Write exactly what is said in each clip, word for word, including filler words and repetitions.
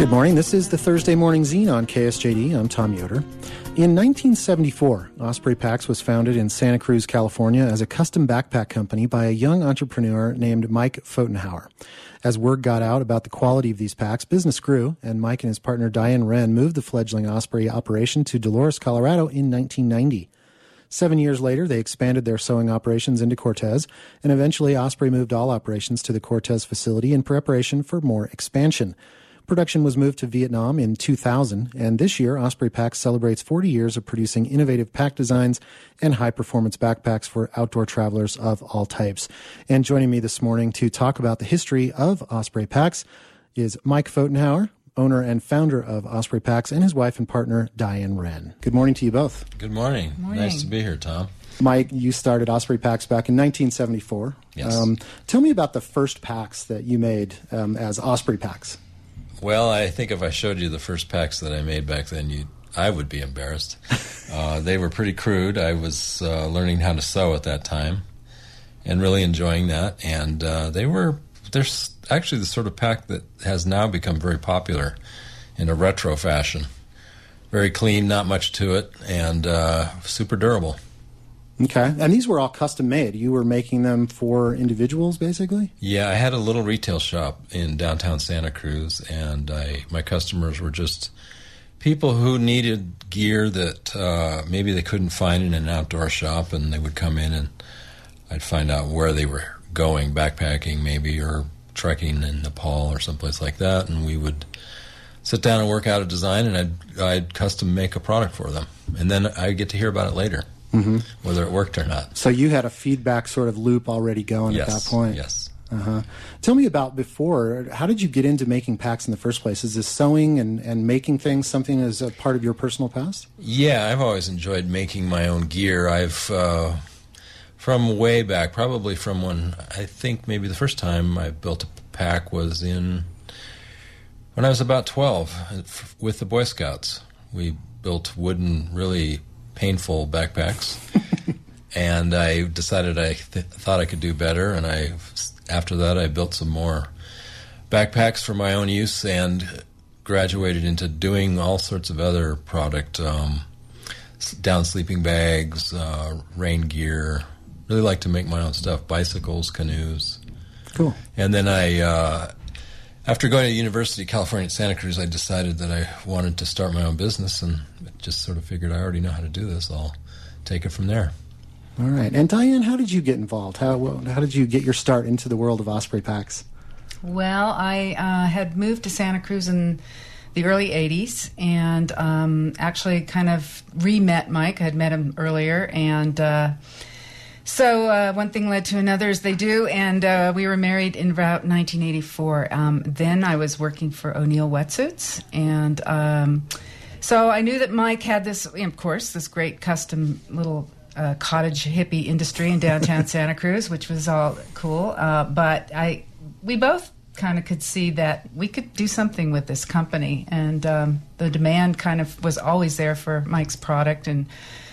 Good morning. This is the Thursday Morning Zine on K S J D. I'm Tom Yoder. In nineteen seventy-four, Osprey Packs was founded in Santa Cruz, California as a custom backpack company by a young entrepreneur named Mike Pfotenhauer. As word got out about the quality of these packs, business grew, and Mike and his partner Diane Wren moved the fledgling Osprey operation to Dolores, Colorado in nineteen ninety. Seven years later, they expanded their sewing operations into Cortez, and eventually Osprey moved all operations to the Cortez facility in preparation for more expansion. Production was moved to Vietnam in two thousand, and this year Osprey Packs celebrates forty years of producing innovative pack designs and high-performance backpacks for outdoor travelers of all types. And joining me this morning to talk about the history of Osprey Packs is Mike Pfotenhauer, owner and founder of Osprey Packs, and his wife and partner, Diane Wren. Good morning to you both. Good morning. Morning. Nice to be here, Tom. Mike, you started Osprey Packs back in nineteen seventy-four. Yes. Um, tell me about the first packs that you made um, as Osprey Packs. Well, I think if I showed you the first packs that I made back then, you I would be embarrassed. uh, they were pretty crude. I was uh, learning how to sew at that time and really enjoying that. And uh, they were, they're actually the sort of pack that has now become very popular in a retro fashion. Very clean, not much to it, and uh, super durable. Okay. And these were all custom made. You were making them for individuals, basically? Yeah, I had a little retail shop in downtown Santa Cruz, and I my customers were just people who needed gear that uh, maybe they couldn't find in an outdoor shop, and they would come in and I'd find out where they were going, backpacking maybe, or trekking in Nepal or someplace like that, and we would sit down and work out a design, and I'd, I'd custom make a product for them. And then I'd get to hear about it later. Mm-hmm. Whether it worked or not. So you had a feedback sort of loop already going yes, at that point. Yes. Uh-huh. Tell me about before. How did you get into making packs in the first place? Is this sewing and, and making things something as a part of your personal past? Yeah, I've always enjoyed making my own gear. I've, uh, from way back, probably from when I think maybe the first time I built a pack was in when I was about twelve with the Boy Scouts. We built wooden, really painful backpacks, and I decided I th- thought I could do better, and I, after that, I built some more backpacks for my own use and graduated into doing all sorts of other product, um, down sleeping bags, uh, rain gear. Really like to make my own stuff, bicycles, canoes. Cool. And then I, uh, after going to University of California at Santa Cruz, I decided that I wanted to start my own business, and just sort of figured I already know how to do this. I'll take it from there. All right. And Diane, how did you get involved? How how did you get your start into the world of Osprey Packs? Well, I uh, had moved to Santa Cruz in the early eighties, and um, actually kind of re-met Mike. I had met him earlier, and uh, so uh, one thing led to another, as they do, and uh, we were married in about nineteen eighty-four. Um, then I was working for O'Neill Wetsuits, and um, so I knew that Mike had this, of course, this great custom little uh, cottage hippie industry in downtown Santa Cruz, which was all cool. Uh, but I, we both kind of could see that we could do something with this company, and um, the demand kind of was always there for Mike's product. And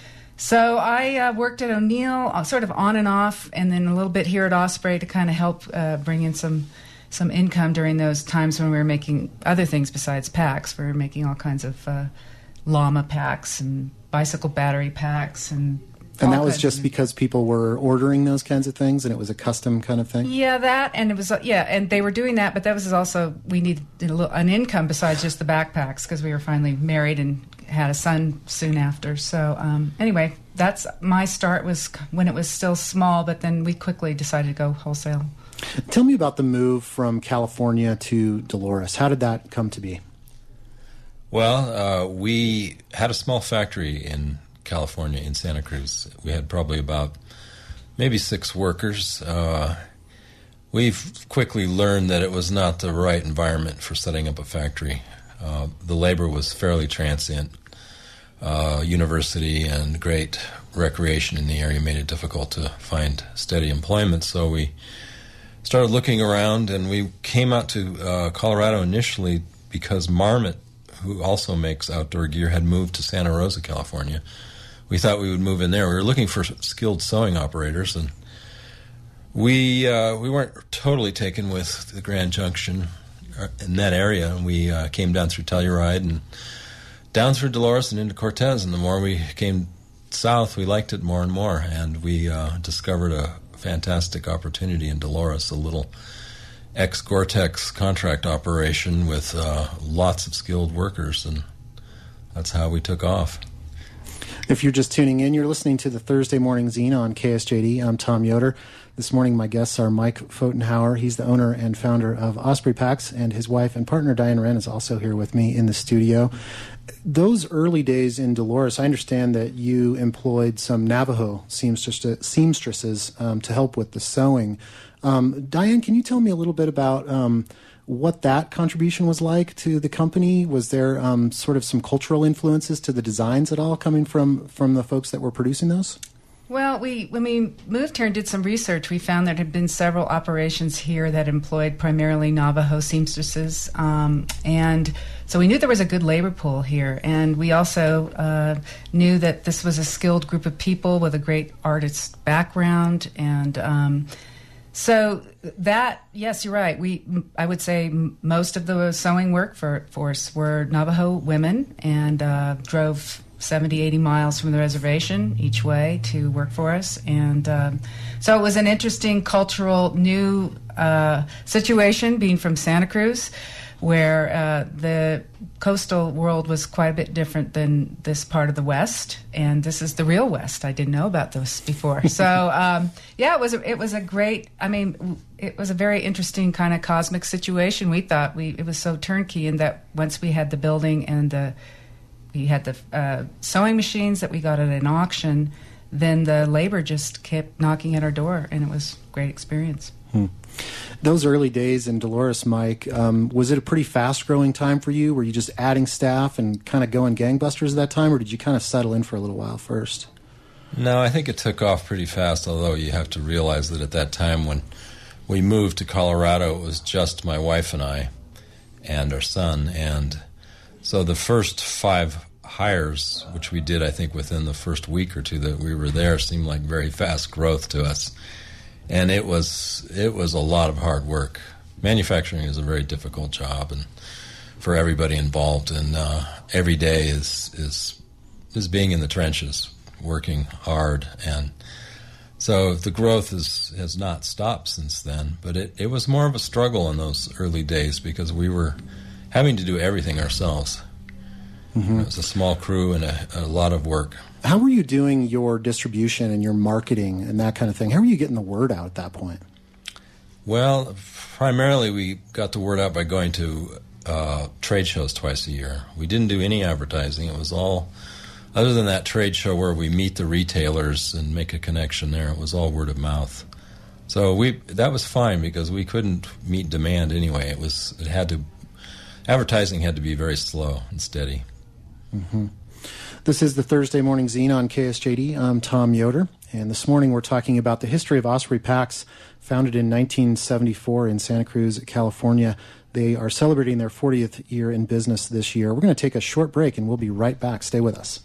so I uh, worked at O'Neill, uh, sort of on and off, and then a little bit here at Osprey to kind of help uh, bring in some some income during those times when we were making other things besides packs. We were making all kinds of uh, llama packs and bicycle battery packs. And And that was just because people were ordering those kinds of things, and it was a custom kind of thing? Yeah, that, and it was, uh, yeah, and they were doing that, but that was also, we needed a little, an income besides just the backpacks, because we were finally married and had a son soon after. So um, anyway, that's my start, was when it was still small, but then we quickly decided to go wholesale. Tell me about the move from California to Dolores. How did that come to be? Well, uh, we had a small factory in California, in Santa Cruz. We had probably about maybe six workers. Uh, we've quickly learned that it was not the right environment for setting up a factory. Uh, the labor was fairly transient. Uh, university and great recreation in the area made it difficult to find steady employment, so we started looking around, and we came out to uh, Colorado initially because Marmot, who also makes outdoor gear, had moved to Santa Rosa, California. We thought we would move in there. We were looking for skilled sewing operators, and we uh, we weren't totally taken with the Grand Junction in that area, and we uh, came down through Telluride and down through Dolores and into Cortez. And the more we came south, we liked it more and more, and we uh, discovered a fantastic opportunity in Dolores, a little ex-Gore-Tex contract operation with uh, lots of skilled workers, and that's how we took off. If you're just tuning in, you're listening to the Thursday Morning Zine on K S J D. I'm Tom Yoder. This morning, my guests are Mike Pfotenhauer. He's the owner and founder of Osprey Packs, and his wife and partner, Diane Wren, is also here with me in the studio. Those early days in Dolores, I understand that you employed some Navajo seamstress, seamstresses um, to help with the sewing. Um, Diane, can you tell me a little bit about um, what that contribution was like to the company? Was there um, sort of some cultural influences to the designs at all coming from, from the folks that were producing those? Well, we when we moved here and did some research, we found there had been several operations here that employed primarily Navajo seamstresses, um, and so we knew there was a good labor pool here. And we also uh, knew that this was a skilled group of people with a great artist background, and um, so that, yes, you're right. We, I would say, m- most of the sewing work for force were Navajo women, and uh, drove seventy, eighty miles from the reservation each way to work for us. And um, so it was an interesting cultural new uh, situation being from Santa Cruz, where uh, the coastal world was quite a bit different than this part of the West, and this is the real West. I didn't know about this before. So um, yeah, it was a, it was a great. I mean, it was a very interesting kind of cosmic situation. We thought we it was so turnkey, in that once we had the building and the we had the uh, sewing machines that we got at an auction, then the labor just kept knocking at our door, and it was a great experience. Hmm. Those early days in Dolores, Mike, um, was it a pretty fast-growing time for you? Were you just adding staff and kind of going gangbusters at that time, or did you kind of settle in for a little while first? No, I think it took off pretty fast, although you have to realize that at that time when we moved to Colorado, it was just my wife and I and our son, and so the first five hires, which we did, I think, within the first week or two that we were there, seemed like very fast growth to us. And it was it was a lot of hard work. Manufacturing is a very difficult job, and for everybody involved. And uh, every day is is is being in the trenches, working hard. And so the growth is, has not stopped since then. But it, it was more of a struggle in those early days because we were having to do everything ourselves. Mm-hmm. It was a small crew and a, a lot of work. How were you doing your distribution and your marketing and that kind of thing? How were you getting the word out at that point? Well, primarily we got the word out by going to uh, trade shows twice a year. We didn't do any advertising. It was all, other than that trade show where we meet the retailers and make a connection there, it was all word of mouth. So we that was fine because we couldn't meet demand anyway. It was it had to advertising had to be very slow and steady. Mm-hmm. This is the Thursday Morning Zine on K S J D. I'm Tom Yoder, and this morning we're talking about the history of Osprey Packs, founded in nineteen seventy-four in Santa Cruz, California. They are celebrating their fortieth year in business this year. We're going to take a short break, and we'll be right back. Stay with us.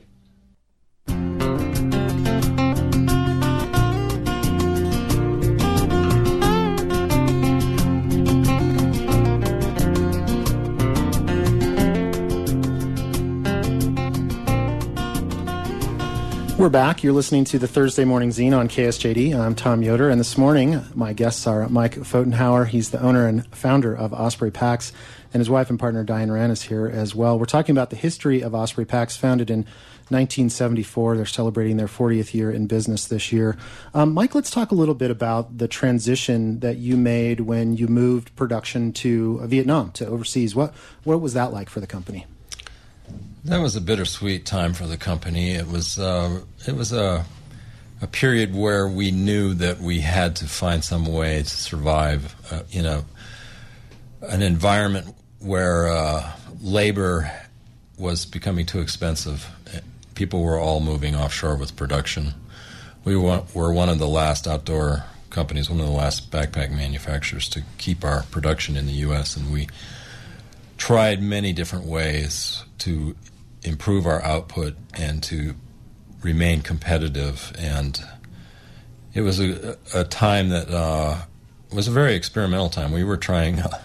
We're back. You're listening to the Thursday Morning Zine on K S J D. I'm Tom Yoder, and this morning my guests are Mike Pfotenhauer. He's the owner and founder of Osprey Packs, and his wife and partner Diane Wren is here as well. We're talking about the history of Osprey Packs, founded in nineteen seventy-four. They're celebrating their fortieth year in business this year. Um, Mike, let's talk a little bit about the transition that you made when you moved production to Vietnam, to overseas. What what was that like for the company? That was a bittersweet time for the company. It was uh, it was a a period where we knew that we had to find some way to survive uh, in a an environment where uh, labor was becoming too expensive. People were all moving offshore with production. We were one of the last outdoor companies, one of the last backpack manufacturers to keep our production in the U S, and we tried many different ways to improve our output and to remain competitive. And it was a, a time that uh, was a very experimental time. We were trying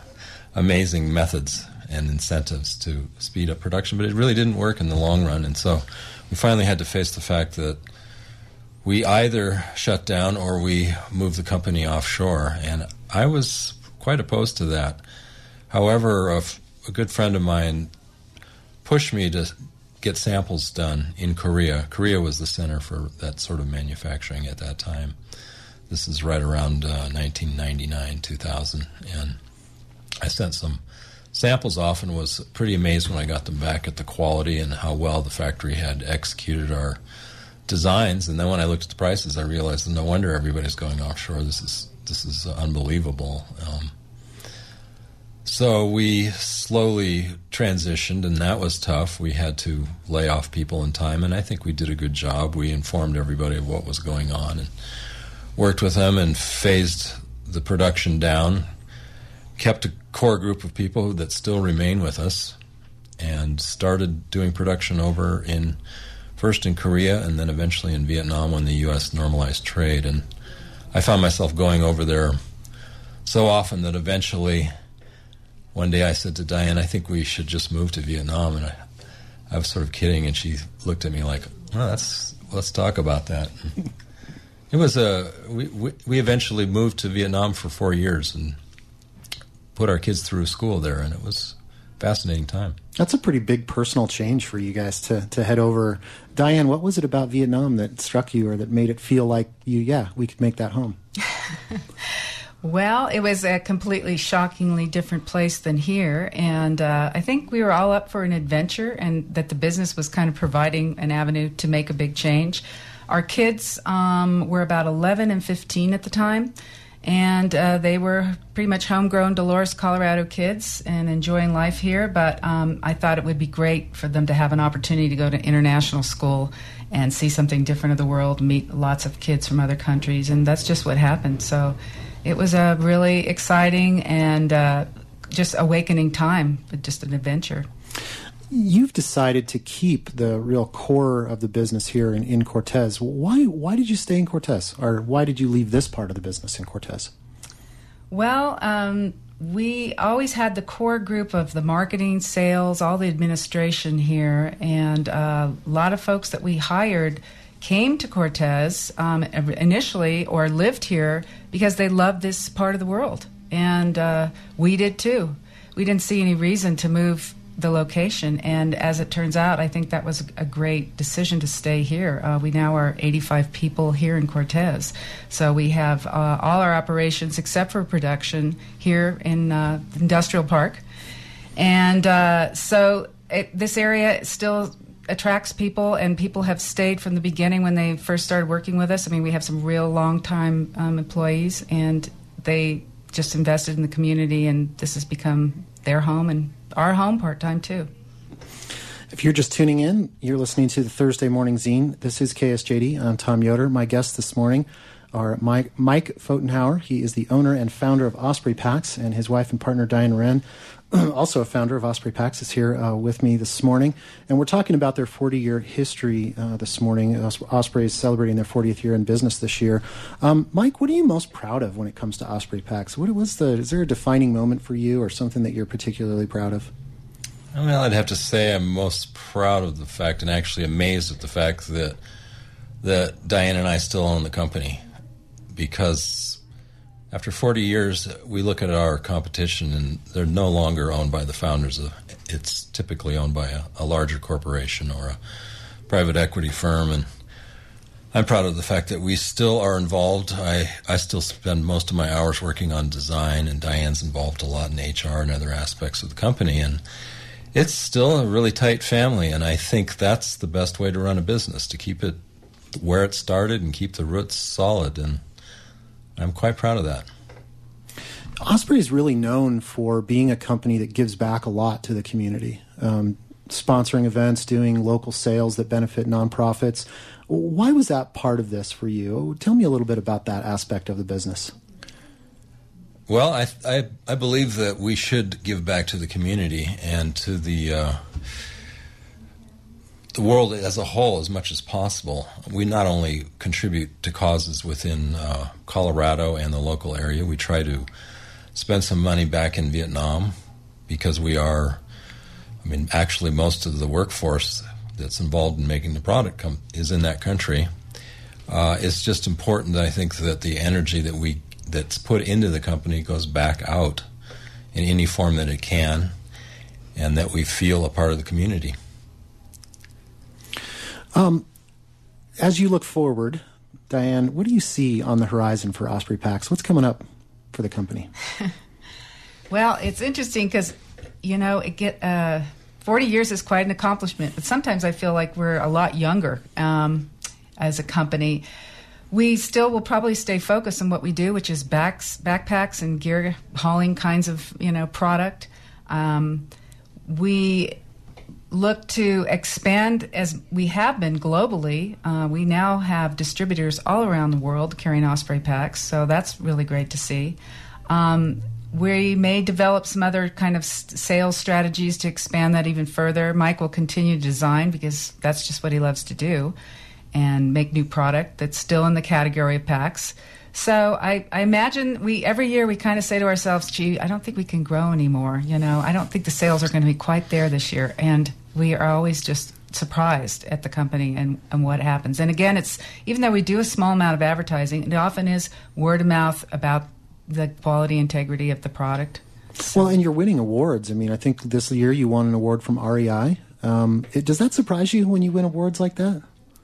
amazing methods and incentives to speed up production, but it really didn't work in the long run. And so we finally had to face the fact that we either shut down or we moved the company offshore. And I was quite opposed to that. However, a, f- a good friend of mine pushed me to get samples done in Korea. Korea was the center for that sort of manufacturing at that time. This is right around uh, nineteen ninety-nine, two thousand. And I sent some samples off and was pretty amazed when I got them back at the quality and how well the factory had executed our designs. And then when I looked at the prices, I realized that no wonder everybody's going offshore. This is this is unbelievable. Um, so we slowly transitioned, and that was tough. We had to lay off people in time, and I think we did a good job. We informed everybody of what was going on and worked with them and phased the production down, kept a core group of people that still remain with us, and started doing production over in first in Korea and then eventually in Vietnam when the U S normalized trade. And I found myself going over there so often that eventually one day I said to Diane, I think we should just move to Vietnam. And I, I was sort of kidding, and she looked at me like, oh, that's, let's talk about that. It was a, we, we, we eventually moved to Vietnam for four years and put our kids through school there, and it was a fascinating time. That's a pretty big personal change for you guys to, to head over. Diane, what was it about Vietnam that struck you or that made it feel like you, yeah, we could make that home? Well, it was a completely shockingly different place than here, and uh, I think we were all up for an adventure, and that the business was kind of providing an avenue to make a big change. Our kids um, were about eleven and fifteen at the time, and uh, they were pretty much homegrown Dolores, Colorado kids and enjoying life here, but um, I thought it would be great for them to have an opportunity to go to international school and see something different of the world, meet lots of kids from other countries, and that's just what happened. So it was a really exciting and uh, just awakening time, just an adventure. You've decided to keep the real core of the business here in, in Cortez. Why why did you stay in Cortez? Or why did you leave this part of the business in Cortez? Well, um, we always had the core group of the marketing, sales, all the administration here, and uh, a lot of folks that we hired came to Cortez um, initially or lived here because they loved this part of the world. And uh, we did too. We didn't see any reason to move the location, and as it turns out, I think that was a great decision to stay here. Uh, we now are eighty-five people here in Cortez, so we have uh, all our operations except for production here in uh, Industrial Park, and uh, so it, this area still attracts people, and people have stayed from the beginning when they first started working with us. I mean, we have some real long-time um, employees, and they just invested in the community, and this has become their home and our home part-time too. If you're just tuning in, you're listening to the Thursday Morning Zine. This is K S J D. I'm Tom Yoder. My guests this morning are Mike, Mike Pfotenhauer. He is the owner and founder of Osprey Packs, and his wife and partner Diane Wren, also a founder of Osprey Packs, is here uh, with me this morning. And we're talking about their forty-year history uh, this morning. Os- Osprey is celebrating their fortieth year in business this year. Um, Mike, what are you most proud of when it comes to Osprey Packs? What was the? Is there a defining moment for you, or something that you're particularly proud of? Well, I'd have to say I'm most proud of the fact, and actually amazed at the fact that that Diane and I still own the company, because after forty years, we look at our competition, and they're no longer owned by the founders. Of, it's typically owned by a, a larger corporation or a private equity firm, and I'm proud of the fact that we still are involved. I, I still spend most of my hours working on design, and Diane's involved a lot in H R and other aspects of the company, and it's still a really tight family, and I think that's the best way to run a business, to keep it where it started and keep the roots solid, and I'm quite proud of that. Osprey is really known for being a company that gives back a lot to the community, um, sponsoring events, doing local sales that benefit nonprofits. Why was that part of this for you? Tell me a little bit about that aspect of the business. Well, I I, I believe that we should give back to the community and to the uh, the world as a whole as much as possible. We not only contribute to causes within uh, Colorado and the local area, we try to spent some money back in Vietnam because we are, I mean, actually most of the workforce that's involved in making the product come, is in that country. Uh, it's just important, I think, that the energy that we that's put into the company goes back out in any form that it can, and that we feel a part of the community. Um, as you look forward, Diane, what do you see on the horizon for Osprey Packs? What's coming up for the company? Well, it's interesting because, you know, it get uh, forty years is quite an accomplishment, but sometimes I feel like we're a lot younger um, as a company. We still will probably stay focused on what we do, which is backs, backpacks and gear hauling kinds of, you know, product. Um, we look to expand as we have been globally. Uh, we now have distributors all around the world carrying Osprey packs, so that's really great to see. Um, we may develop some other kind of sales strategies to expand that even further. Mike will continue to design because that's just what he loves to do, and make new product that's still in the category of packs. So I, I imagine we every year we kind of say to ourselves, gee, I don't think we can grow anymore. You know, I don't think the sales are going to be quite there this year. And we are always just surprised at the company and, and what happens. And again, it's even though we do a small amount of advertising, it often is word of mouth about the quality, integrity of the product. So. Well, and you're winning awards. I mean, I think this year you won an award from R E I. Um, it, does that surprise you when you win awards like that?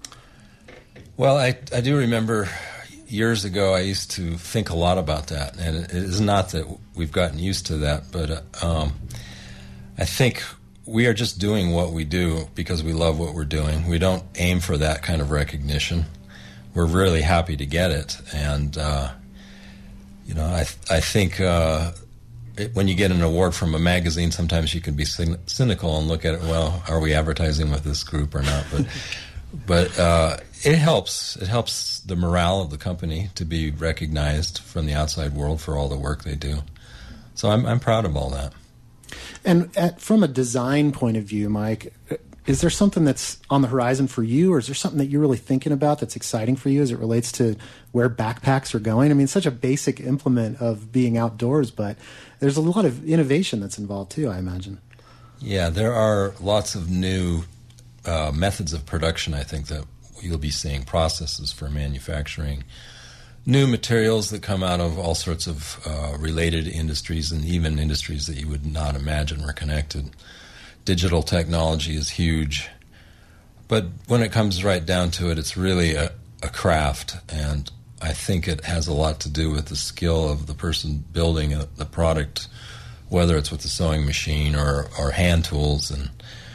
Well, I, I do remember years ago I used to think a lot about that, and it is not that we've gotten used to that, but uh, um, I think we are just doing what we do because we love what we're doing. We don't aim for that kind of recognition. We're really happy to get it, and uh, you know, I th- I think uh, it, when you get an award from a magazine, sometimes you can be cyn- cynical and look at it. Well, are we advertising with this group or not? But But uh, it helps. It helps the morale of the company to be recognized from the outside world for all the work they do. So I'm I'm proud of all that. And at, from a design point of view, Mike, is there something that's on the horizon for you, or is there something that you're really thinking about that's exciting for you as it relates to where backpacks are going? I mean, it's such a basic implement of being outdoors, but there's a lot of innovation that's involved too, I imagine. Yeah, there are lots of new Uh, methods of production, I think, that you'll be seeing, processes for manufacturing, new materials that come out of all sorts of uh, related industries and even industries that you would not imagine were connected. Digital technology is huge. But when it comes right down to it, it's really a, a craft, and I think it has a lot to do with the skill of the person building a, the product, whether it's with the sewing machine or, or hand tools. And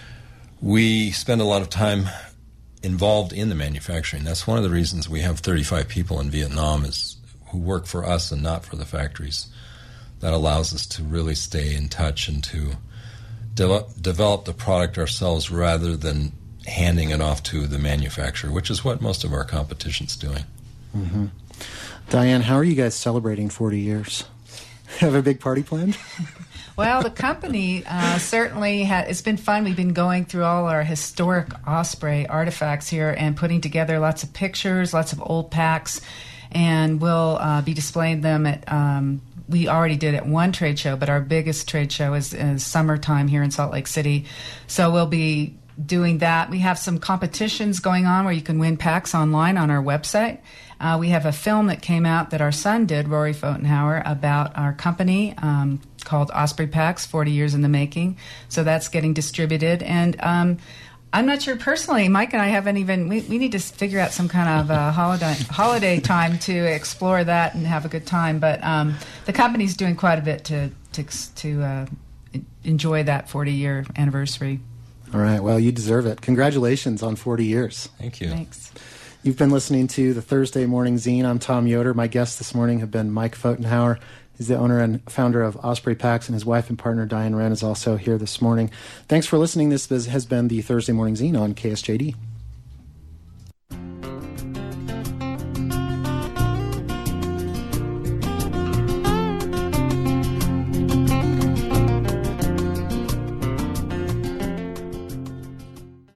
we spend a lot of time involved in the manufacturing. That's one of the reasons we have thirty-five people in Vietnam is who work for us and not for the factories. That allows us to really stay in touch and to de- develop the product ourselves rather than handing it off to the manufacturer, which is what most of our competition's doing. Mm-hmm. Diane, how are you guys celebrating forty years? Have a big party planned? Well, the company uh, certainly ha- it's been fun. We've been going through all our historic Osprey artifacts here and putting together lots of pictures, lots of old packs, and we'll uh, be displaying them at, um, we already did at one trade show, but our biggest trade show is, is summertime here in Salt Lake City. So we'll be doing that. We have some competitions going on where you can win packs online on our website. Uh, we have a film that came out that our son did, Rory Fotenhauer, about our company um, called Osprey Packs, forty years in the making. So that's getting distributed. And um, I'm not sure personally, Mike and I haven't even, we, we need to figure out some kind of uh, holiday holiday time to explore that and have a good time. But um, the company's doing quite a bit to, to, to uh, enjoy that forty-year anniversary. All right. Well, you deserve it. Congratulations on forty years. Thank you. Thanks. You've been listening to the Thursday Morning Zine. I'm Tom Yoder. My guests this morning have been Mike Fotenhauer. He's the owner and founder of Osprey Packs, and his wife and partner Diane Wren is also here this morning. Thanks for listening. This has been the Thursday Morning Zine on K S J D.